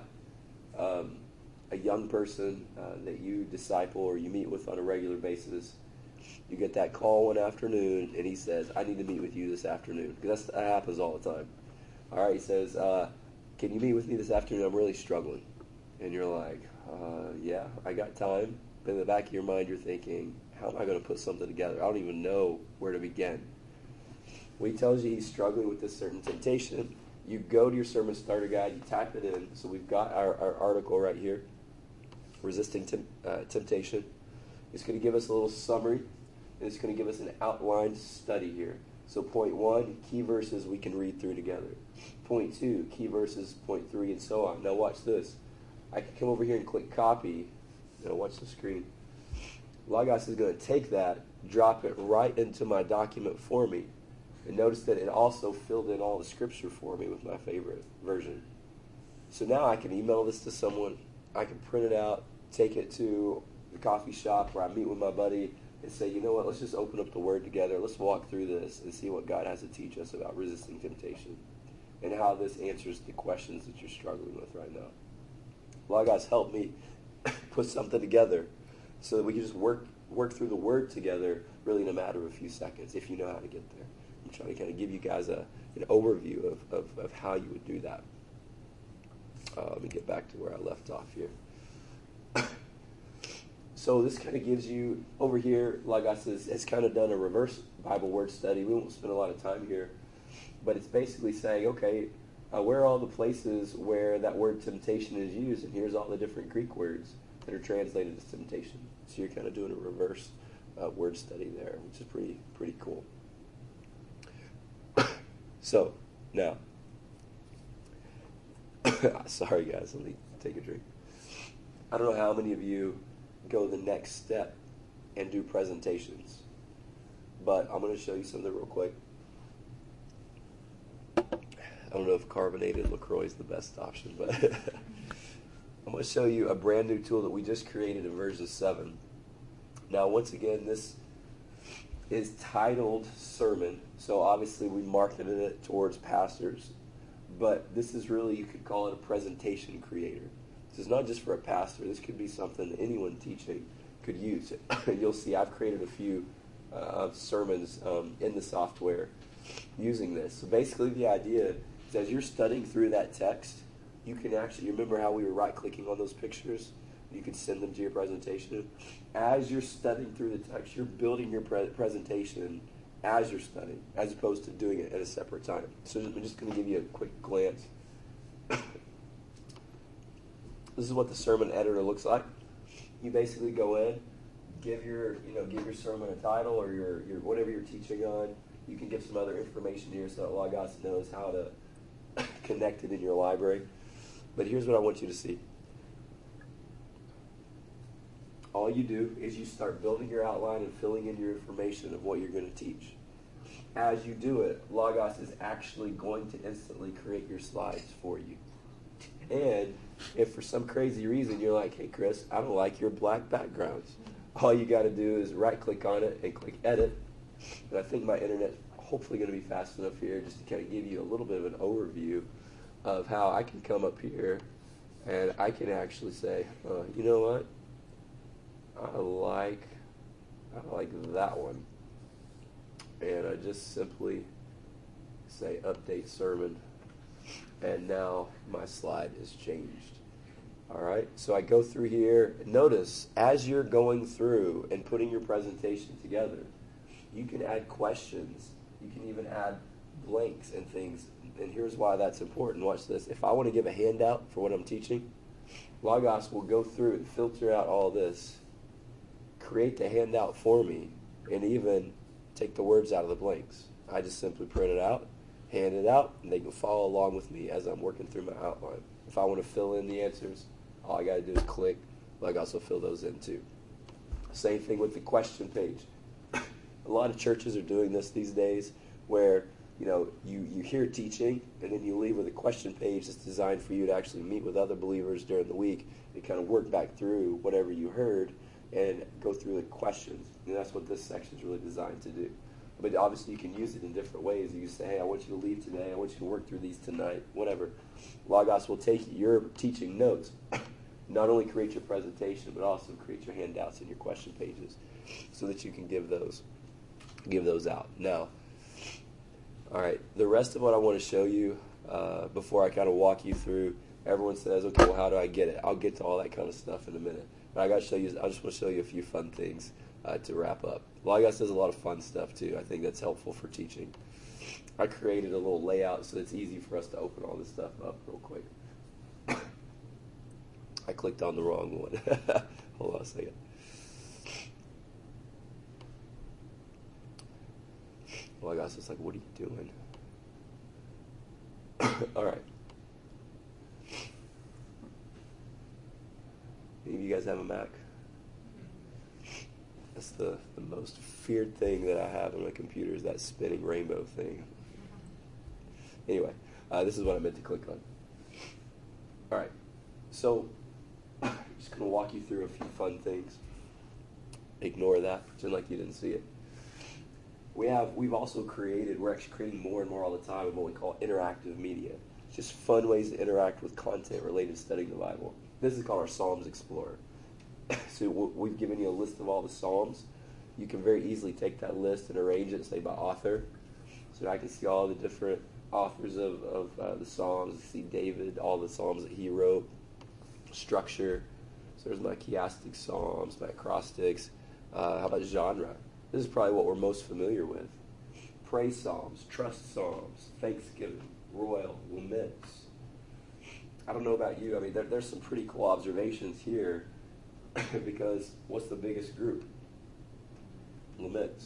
a young person that you disciple or you meet with on a regular basis. You get that call one afternoon, and he says, I need to meet with you this afternoon. Because that happens all the time. All right, he says, can you meet with me this afternoon? I'm really struggling. And you're like, yeah, I got time. But in the back of your mind, you're thinking, how am I going to put something together? I don't even know where to begin. Well, he tells you he's struggling with this certain temptation. You go to your Sermon Starter Guide, you type it in. So we've got our article right here, Resisting Temptation. It's going to give us a little summary, and it's going to give us an outlined study here. So point 1, key verses we can read through together. Point 2, key verses, point 3, and so on. Now watch this. I can come over here and click copy. Now watch the screen. Logos is going to take that, drop it right into my document for me. And notice that it also filled in all the scripture for me with my favorite version. So now I can email this to someone. I can print it out, take it to the coffee shop where I meet with my buddy and say, you know what, let's just open up the Word together. Let's walk through this and see what God has to teach us about resisting temptation and how this answers the questions that you're struggling with right now. Logos helped me put something together so that we can just work through the Word together really in a matter of a few seconds if you know how to get there. I'm trying to kind of give you guys an overview of how you would do that. Let me get back to where I left off here. So this kind of gives you, over here, Logos has kind of done a reverse Bible word study. We won't spend a lot of time here. But it's basically saying, okay, where are all the places where that word temptation is used? And here's all the different Greek words that are translated as temptation. So you're kind of doing a reverse word study there, which is pretty cool. So, now, sorry guys, let me take a drink. I don't know how many of you go the next step and do presentations, but I'm going to show you something real quick. I don't know if carbonated LaCroix is the best option, but I'm going to show you a brand new tool that we just created in version 7. Now, once again, this is titled Sermon, so obviously we marketed it towards pastors, but this is really, you could call it a presentation creator. This is not just for a pastor. This could be something anyone teaching could use. You'll see I've created a few sermons in the software using this. So basically the idea is as you're studying through that text, you can actually, you remember how we were right-clicking on those pictures? You could send them to your presentation. As you're studying through the text, you're building your presentation as you're studying, as opposed to doing it at a separate time. So I'm just going to give you a quick glance. This is what the sermon editor looks like. You basically go in, give your sermon a title or your whatever you're teaching on. You can give some other information here so that Logos knows how to connect it in your library. But here's what I want you to see. All you do is you start building your outline and filling in your information of what you're going to teach. As you do it, Logos is actually going to instantly create your slides for you. And if for some crazy reason you're like, hey Chris, I don't like your black backgrounds, all you got to do is right-click on it and click Edit. And I think my internet's hopefully going to be fast enough here just to kind of give you a little bit of an overview of how I can come up here and I can actually say, you know what? I like that one. And I just simply say update sermon. And now my slide is changed. All right, so I go through here. Notice, as you're going through and putting your presentation together, you can add questions. You can even add blanks and things. And here's why that's important. Watch this. If I want to give a handout for what I'm teaching, Logos will go through and filter out all this, create the handout for me, and even take the words out of the blanks. I just simply print it out, hand it out, and they can follow along with me as I'm working through my outline. If I want to fill in the answers, all I got to do is click. Logos will fill those in too. Same thing with the question page. A lot of churches are doing this these days where, you hear teaching and then you leave with a question page that's designed for you to actually meet with other believers during the week and kind of work back through whatever you heard and go through the questions. And that's what this section is really designed to do. But obviously you can use it in different ways. You can say, hey, I want you to leave today. I want you to work through these tonight, whatever. Logos will take your teaching notes, not only create your presentation, but also create your handouts and your question pages so that you can give those out. Now, all right, the rest of what I want to show you before I kind of walk you through, everyone says, okay, well, how do I get it? I'll get to all that kind of stuff in a minute. But I just want to show you a few fun things to wrap up. Logos does a lot of fun stuff too. I think that's helpful for teaching. I created a little layout so it's easy for us to open all this stuff up real quick. I clicked on the wrong one. Hold on a second. Logos is like, what are you doing? All right. Any of you guys have a Mac? That's the most feared thing that I have on my computer is that spinning rainbow thing. Anyway, this is what I meant to click on. All right. So, I'm just going to walk you through a few fun things. Ignore that. Pretend like you didn't see it. We're actually creating more and more all the time of what we call interactive media. It's just fun ways to interact with content related to studying the Bible. This is called our Psalms Explorer. So we've given you a list of all the Psalms. You can very easily take that list and arrange it, say, by author. So I can see all the different authors of the Psalms, see David, all the Psalms that he wrote, structure. So there's my chiastic Psalms, my acrostics. How about genre? This is probably what we're most familiar with. Praise Psalms, trust Psalms, thanksgiving, royal, laments. I don't know about you. I mean, there's some pretty cool observations here because what's the biggest group? Laments.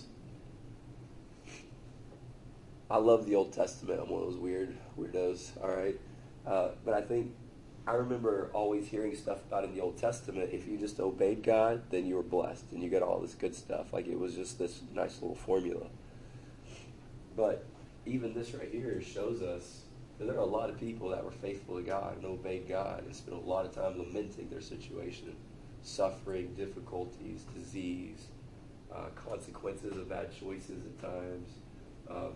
I love the Old Testament. I'm one of those weirdos, all right? But I remember always hearing stuff about in the Old Testament, if you just obeyed God, then you were blessed, and you got all this good stuff. Like, it was just this nice little formula. But even this right here shows us that there are a lot of people that were faithful to God and obeyed God and spent a lot of time lamenting their situation, suffering, difficulties, disease, consequences of bad choices at times.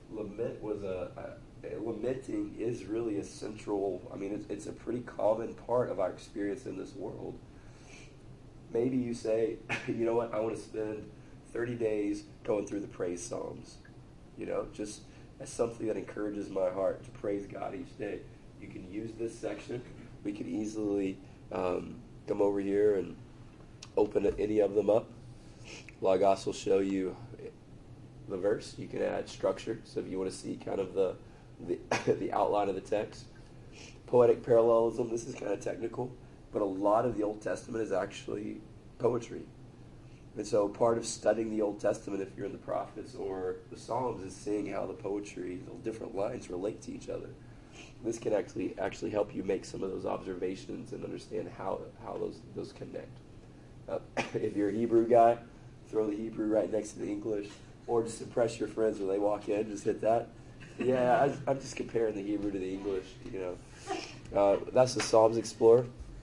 Lamenting is really a central, it's a pretty common part of our experience in this world. Maybe you say, you know what, I want to spend 30 days going through the praise Psalms. Just as something that encourages my heart to praise God each day. You can use this section. We could easily come over here and open any of them up. Logos will show you the verse. You can add structure, so if you want to see kind of the outline of the text. Poetic parallelism, this is kind of technical, but a lot of the Old Testament is actually poetry. And so part of studying the Old Testament, if you're in the prophets or the Psalms, is seeing how the poetry, the different lines relate to each other. This can actually help you make some of those observations and understand how those connect. If you're a Hebrew guy, throw the Hebrew right next to the English, or just impress your friends when they walk in, just hit that. Yeah, I'm just comparing the Hebrew to the English, That's the Psalms Explorer.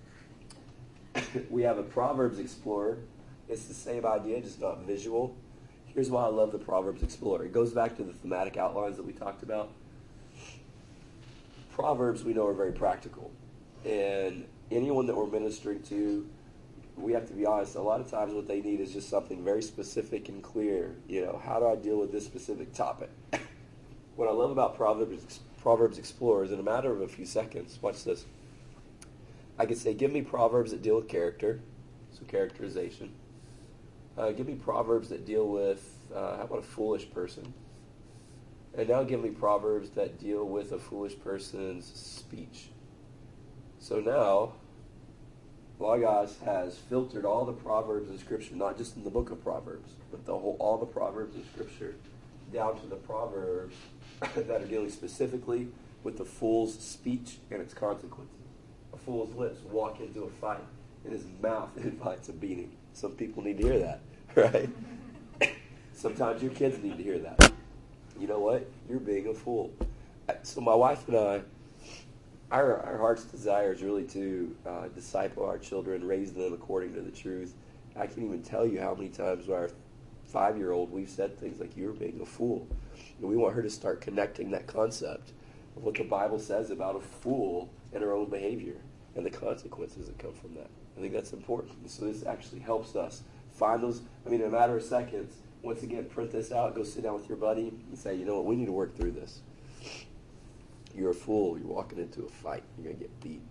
We have a Proverbs Explorer. It's the same idea, just not visual. Here's why I love the Proverbs Explorer. It goes back to the thematic outlines that we talked about. Proverbs, we know, are very practical. And anyone that we're ministering to, we have to be honest, a lot of times what they need is just something very specific and clear. How do I deal with this specific topic? What I love about Proverbs Explorer is in a matter of a few seconds, watch this. I could say, give me Proverbs that deal with character, so characterization. Give me Proverbs that deal with, how about a foolish person? And now give me Proverbs that deal with a foolish person's speech. So now, Logos has filtered all the Proverbs in Scripture, not just in the book of Proverbs, but all the Proverbs in Scripture, down to the Proverbs that are dealing specifically with the fool's speech and its consequences. A fool's lips walk into a fight, and his mouth invites a beating. Some people need to hear that, right? Sometimes your kids need to hear that. You know what? You're being a fool. So my wife and I, our heart's desire is really to disciple our children, raise them according to the truth. I can't even tell you how many times with our 5-year-old we've said things like, you're being a fool. And we want her to start connecting that concept of what the Bible says about a fool and her own behavior and the consequences that come from that. I think that's important. So this actually helps us find those, in a matter of seconds, once again, print this out, go sit down with your buddy and say, you know what, we need to work through this. You're a fool. You're walking into a fight. You're going to get beat.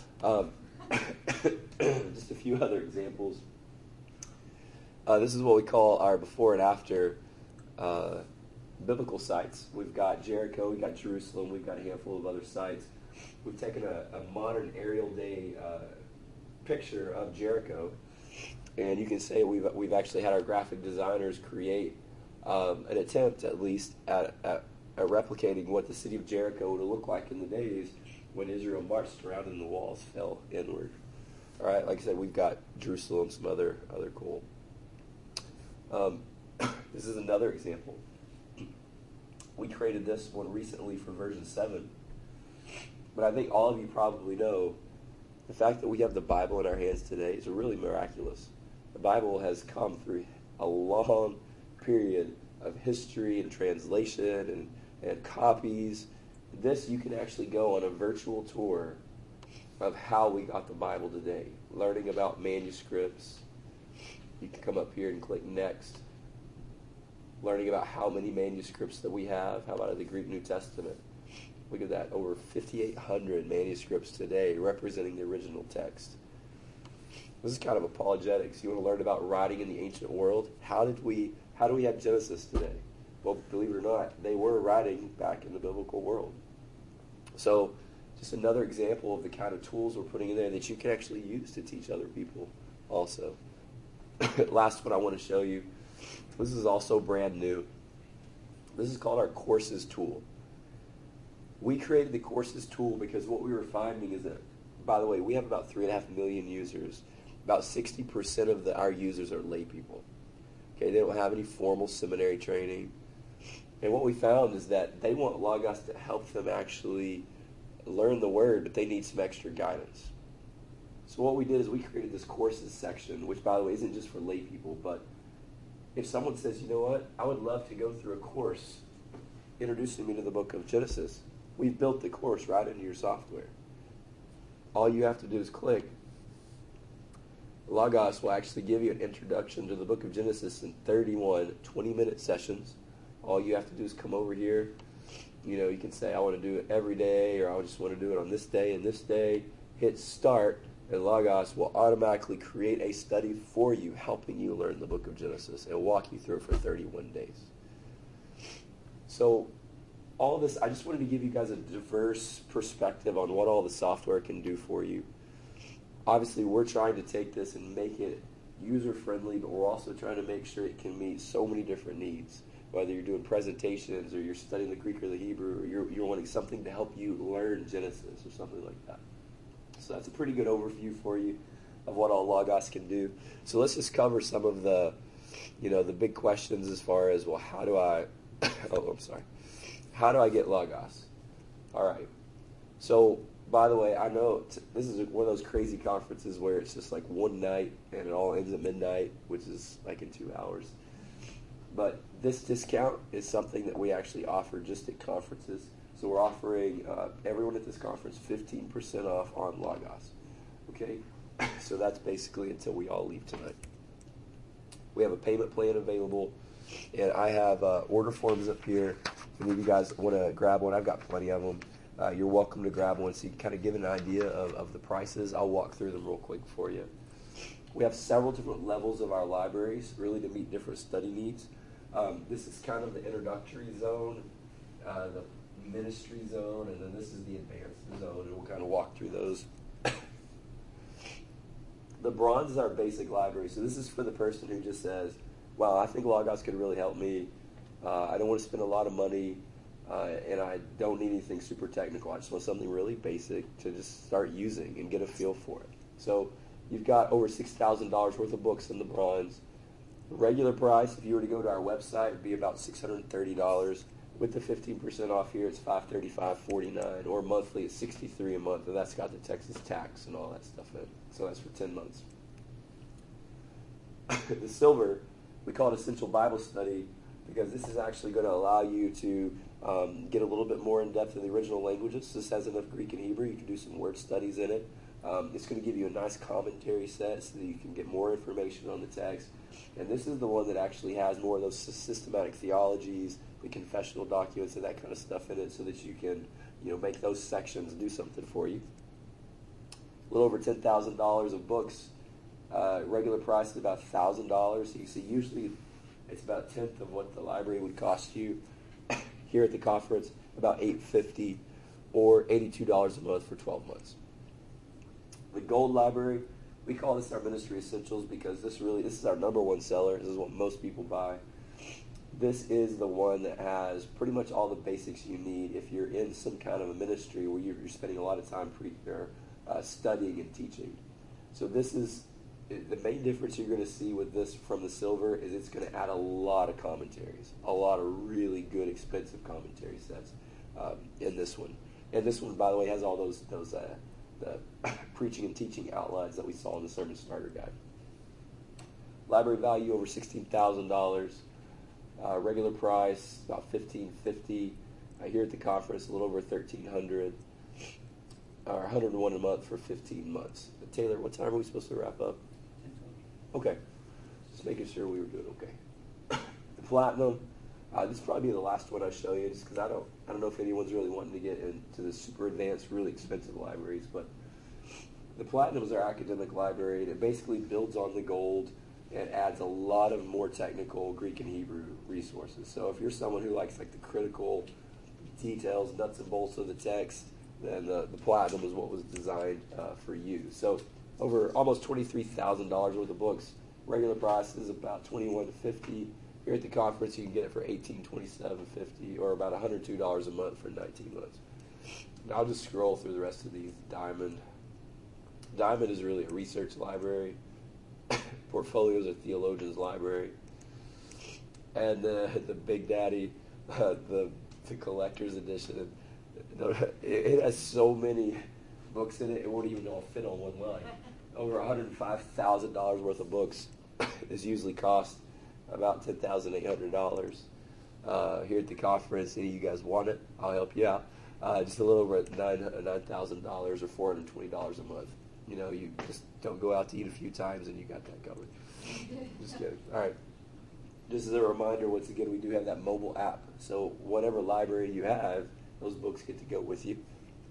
Just a few other examples. This is what we call our before and after biblical sites. We've got Jericho, we've got Jerusalem, we've got a handful of other sites. We've taken a modern aerial day picture of Jericho, and you can say we've actually had our graphic designers create an attempt, at least, at replicating what the city of Jericho would look like in the days when Israel marched around and the walls fell inward. All right, like I said, we've got Jerusalem, some other cool. This is another example. We created this one recently for version 7. But I think all of you probably know the fact that we have the Bible in our hands today is really miraculous. The Bible has come through a long period of history and translation and copies. This, you can actually go on a virtual tour of how we got the Bible today, learning about manuscripts. You can come up here and click next. Learning about how many manuscripts that we have. How about the Greek New Testament? Look at that, over 5,800 manuscripts today representing the original text. This is kind of apologetics. You want to learn about writing in the ancient world? How do we have Genesis today? Well, believe it or not, they were writing back in the biblical world. So, just another example of the kind of tools we're putting in there that you can actually use to teach other people also. Last one I want to show you. This is also brand new. This is called our courses tool. We created the courses tool because what we were finding is that, by the way, we have about 3.5 million users. About 60% of our users are lay people. Okay, they don't have any formal seminary training. And what we found is that they want Logos to help them actually learn the Word, but they need some extra guidance. So what we did is we created this courses section, which, by the way, isn't just for lay people, but if someone says, you know what, I would love to go through a course introducing me to the book of Genesis, we've built the course right into your software. All you have to do is click. Logos will actually give you an introduction to the book of Genesis in 31 20-minute sessions. All you have to do is come over here. You can say, I want to do it every day, or I just want to do it on this day and this day. Hit start, and Logos will automatically create a study for you, helping you learn the book of Genesis and walk you through it for 31 days. So all this, I just wanted to give you guys a diverse perspective on what all the software can do for you. Obviously, we're trying to take this and make it user-friendly, but we're also trying to make sure it can meet so many different needs. Whether you're doing presentations, or you're studying the Greek or the Hebrew, or you're wanting something to help you learn Genesis or something like that. So that's a pretty good overview for you of what all Logos can do. So let's just cover some of the big questions as far as, well, how do I get Logos? All right. So, by the way, I know this is one of those crazy conferences where it's just like one night and it all ends at midnight, which is like in 2 hours. But this discount is something that we actually offer just at conferences. So we're offering everyone at this conference 15% off on Logos. Okay? So that's basically until we all leave tonight. We have a payment plan available, and I have order forms up here. If any of you guys want to grab one, I've got plenty of them. You're welcome to grab one so you can kind of give an idea of the prices. I'll walk through them real quick for you. We have several different levels of our libraries, really to meet different study needs. This is kind of the introductory zone, the ministry zone, and then this is the advanced zone, and we'll kind of walk through those. The bronze is our basic library, so this is for the person who just says, wow, I think Logos could really help me. I don't want to spend a lot of money, and I don't need anything super technical. I just want something really basic to just start using and get a feel for it. So you've got over $6,000 worth of books in the bronze. Regular price, if you were to go to our website, would be about $630. With the 15% off here, it's $535.49, or monthly, it's $63 a month, and that's got the Texas tax and all that stuff in. So that's for 10 months. The silver, we call it Essential Bible Study, because this is actually going to allow you to get a little bit more in depth in the original languages. This has enough Greek and Hebrew. You can do some word studies in it. It's going to give you a nice commentary set so that you can get more information on the text. And this is the one that actually has more of those systematic theologies, the confessional documents, and that kind of stuff in it, so that you can, make those sections do something for you. A little over $10,000 of books. Regular price is about $1,000. So you see, usually it's about a tenth of what the library would cost you. Here at the conference, about $850 or $82 a month for 12 months. The Gold Library, we call this our Ministry Essentials because this is our number one seller. This is what most people buy. This is the one that has pretty much all the basics you need if you're in some kind of a ministry where you're spending a lot of time studying and teaching. So this is the main difference you're going to see with this from the silver is it's going to add a lot of commentaries, a lot of really good, expensive commentary sets in this one. And this one, by the way, has all those the preaching and teaching outlines that we saw in the Sermon Starter Guide. Library value over $16,000. Regular price about $1,550. Here at the conference, a little over $1,300. Or $101 a month for 15 months. Taylor, what time are we supposed to wrap up? Okay. Just making sure we were doing okay. The Platinum. This will probably be the last one I show you, just because I don't know if anyone's really wanting to get into the super advanced, really expensive libraries, but the Platinum is our academic library, and it basically builds on the Gold and adds a lot of more technical Greek and Hebrew resources. So if you're someone who likes like the critical details, nuts and bolts of the text, then the Platinum is what was designed for you. So over almost $23,000 worth of books. Regular price is about $21.50. Here at the conference, you can get it for $1827.50, or about $102 a month for 19 months. Now I'll just scroll through the rest of these. Diamond is really a research library. Portfolios are theologian's library. And the Big Daddy, the collector's edition. It has so many books in it, it won't even all fit on one line. Over $105,000 worth of books. This usually costs about $10,800. Here at the conference, any of you guys want it, I'll help you out. Just a little over $9,000 or $420 a month. You just don't go out to eat a few times and you got that covered. Just kidding. All right. Just as a reminder, once again, we do have that mobile app. So whatever library you have, those books get to go with you.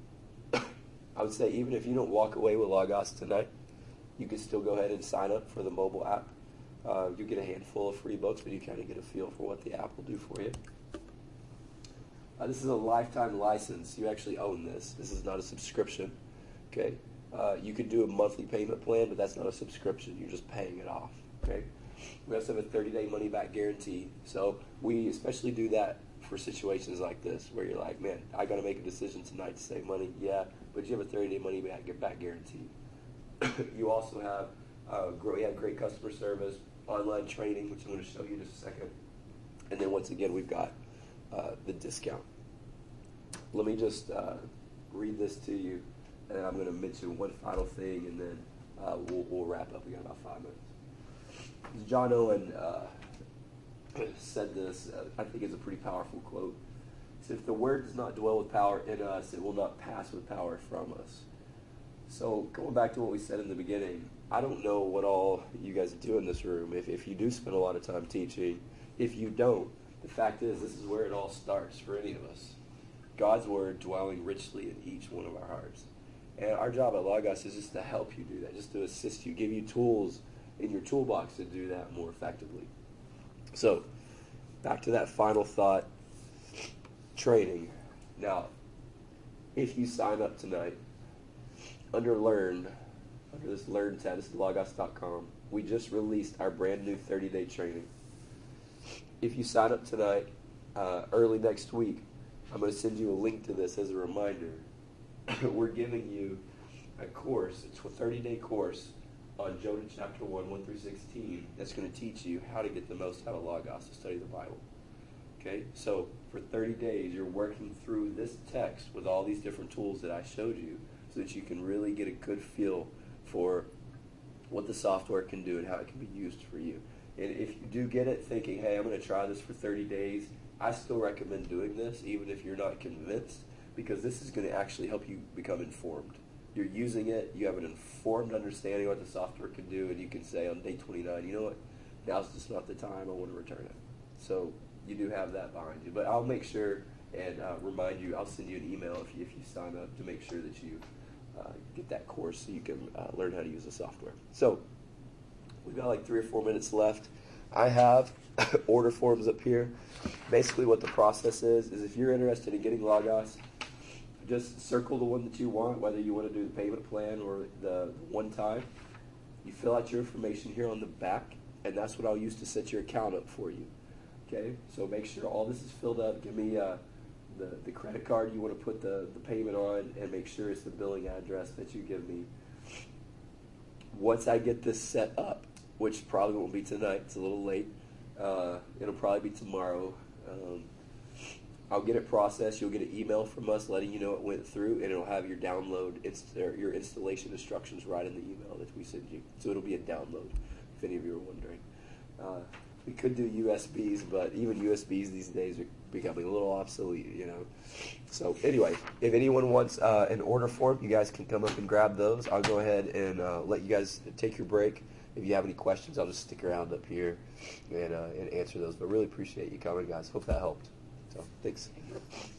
I would say even if you don't walk away with Logos tonight, you can still go ahead and sign up for the mobile app. You get a handful of free books, but you kind of get a feel for what the app will do for you. This is a lifetime license. You actually own this. This is not a subscription. Okay. You could do a monthly payment plan, but that's not a subscription. You're just paying it off. Okay. We also have a 30-day money-back guarantee. So we especially do that for situations like this, where you're like, man, I got to make a decision tonight to save money. Yeah, but you have a 30-day money-back guarantee. You also have great customer service, online training, which I'm going to show you in just a second. And then once again, we've got the discount. Let me just read this to you, and then I'm going to mention one final thing, and then we'll wrap up. We got about 5 minutes. John Owen said this. I think it's a pretty powerful quote. He said, "If the word does not dwell with power in us, it will not pass with power from us." So going back to what we said in the beginning, I don't know what all you guys do in this room. If you do spend a lot of time teaching, if you don't, the fact is this is where it all starts for any of us. God's word dwelling richly in each one of our hearts. And our job at Logos is just to help you do that, just to assist you, give you tools in your toolbox to do that more effectively. So, back to that final thought, training. Now, if you sign up tonight, under this Learn tab, this is logos.com, we just released our brand new 30-day training. If you sign up tonight, early next week, I'm going to send you a link to this as a reminder. We're giving you a course, it's a 30-day course on Jonah chapter 1, 1 through 16, that's going to teach you how to get the most out of Logos to study the Bible. Okay? So for 30 days, you're working through this text with all these different tools that I showed you so that you can really get a good feel for what the software can do and how it can be used for you. And if you do get it thinking, hey, I'm going to try this for 30 days, I still recommend doing this even if you're not convinced, because this is going to actually help you become informed. You're using it, you have an informed understanding of what the software can do, and you can say on day 29, you know what, now's just not the time, I want to return it. So you do have that behind you. But I'll make sure and remind you, I'll send you an email if you sign up to make sure that you get that course so you can learn how to use the software. So we've got like 3 or 4 minutes left. I have order forms up here. Basically what the process is if you're interested in getting Logos, just circle the one that you want, whether you want to do the payment plan or the one time. You fill out your information here on the back, and that's what I'll use to set your account up for you. Okay? So make sure all this is filled up. Give me the credit card you want to put the payment on, and make sure it's the billing address that you give me. Once I get this set up, which probably won't be tonight, it's a little late, it'll probably be tomorrow, I'll get it processed. You'll get an email from us letting you know it went through, and it'll have your download, your installation instructions right in the email that we send you. So it'll be a download, if any of you are wondering. We could do USBs, but even USBs these days are becoming a little obsolete, you know. So anyway, if anyone wants an order form, you guys can come up and grab those. I'll go ahead and let you guys take your break. If you have any questions, I'll just stick around up here and answer those. But really appreciate you coming, guys. Hope that helped. So thanks.